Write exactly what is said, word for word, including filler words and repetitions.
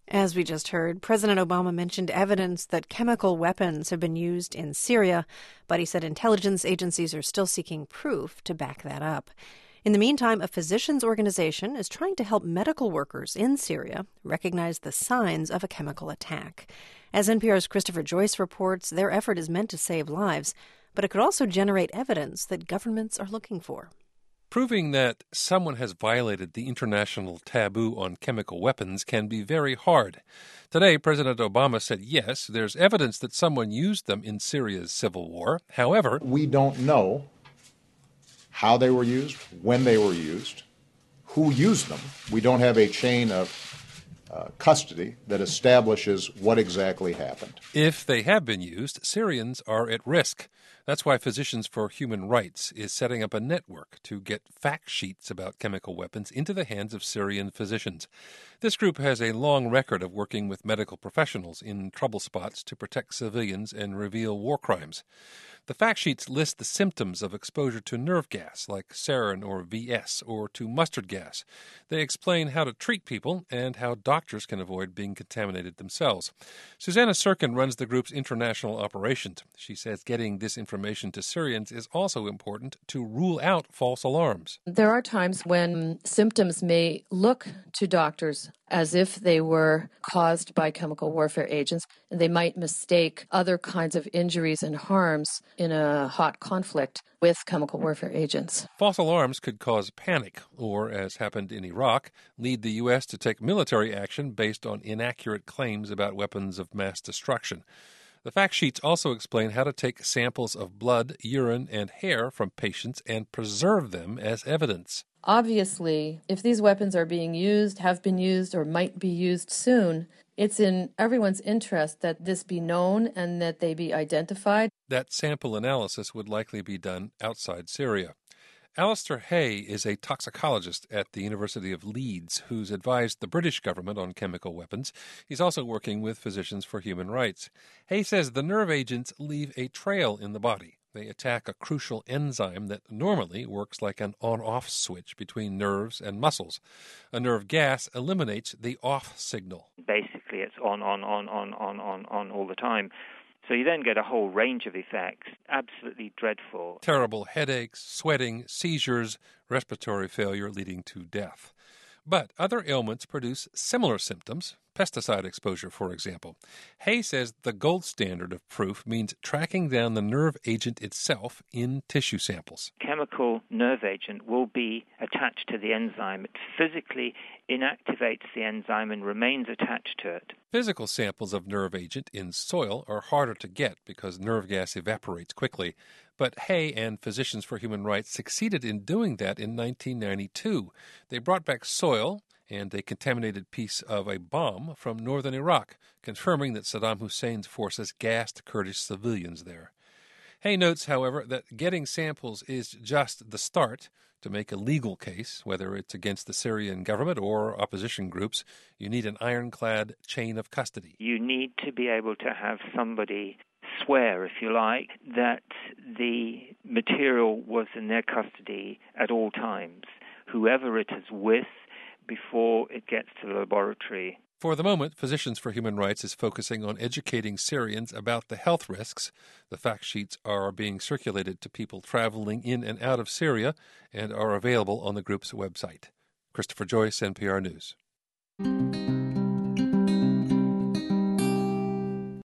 As we just heard, President Obama mentioned evidence that chemical weapons have been used in Syria, but he said intelligence agencies are still seeking proof to back that up. In the meantime, a physicians' organization is trying to help medical workers in Syria recognize the signs of a chemical attack. As N P R's Christopher Joyce reports, their effort is meant to save lives, but it could also generate evidence that governments are looking for. Proving that someone has violated the international taboo on chemical weapons can be very hard. Today, President Obama said, yes, there's evidence that someone used them in Syria's civil war. However, we don't know how they were used, when they were used, who used them. We don't have a chain of uh, custody that establishes what exactly happened. If they have been used, Syrians are at risk. That's why Physicians for Human Rights is setting up a network to get fact sheets about chemical weapons into the hands of Syrian physicians. This group has a long record of working with medical professionals in trouble spots to protect civilians and reveal war crimes. The fact sheets list the symptoms of exposure to nerve gas, like sarin or V S, or to mustard gas. They explain how to treat people and how doctors can avoid being contaminated themselves. Susanna Sirkin runs the group's international operations. She says getting this information to Syrians is also important to rule out false alarms. There are times when symptoms may look to doctors as if they were caused by chemical warfare agents, and they might mistake other kinds of injuries and harms in a hot conflict with chemical warfare agents. False alarms could cause panic or, as happened in Iraq, lead the U S to take military action based on inaccurate claims about weapons of mass destruction. The fact sheets also explain how to take samples of blood, urine, and hair from patients and preserve them as evidence. Obviously, if these weapons are being used, have been used, or might be used soon, it's in everyone's interest that this be known and that they be identified. That sample analysis would likely be done outside Syria. Alistair Hay is a toxicologist at the University of Leeds who's advised the British government on chemical weapons. He's also working with Physicians for Human Rights. Hay says the nerve agents leave a trail in the body. They attack a crucial enzyme that normally works like an on-off switch between nerves and muscles. A nerve gas eliminates the off signal. Basically, it's on, on, on, on, on, on, on all the time. So you then get a whole range of effects, absolutely dreadful. Terrible headaches, sweating, seizures, respiratory failure leading to death. But other ailments produce similar symptoms, pesticide exposure, for example. Hay says the gold standard of proof means tracking down the nerve agent itself in tissue samples. Chemical nerve agent will be attached to the enzyme. It physically inactivates the enzyme and remains attached to it. Physical samples of nerve agent in soil are harder to get because nerve gas evaporates quickly. But Hay and Physicians for Human Rights succeeded in doing that in nineteen ninety-two. They brought back soil and a contaminated piece of a bomb from northern Iraq, confirming that Saddam Hussein's forces gassed Kurdish civilians there. Hay notes, however, that getting samples is just the start. To make a legal case, whether it's against the Syrian government or opposition groups, you need an ironclad chain of custody. You need to be able to have somebody swear, if you like, that the material was in their custody at all times, whoever it is with, before it gets to the laboratory. For the moment, Physicians for Human Rights is focusing on educating Syrians about the health risks. The fact sheets are being circulated to people traveling in and out of Syria and are available on the group's website. Christopher Joyce, N P R News.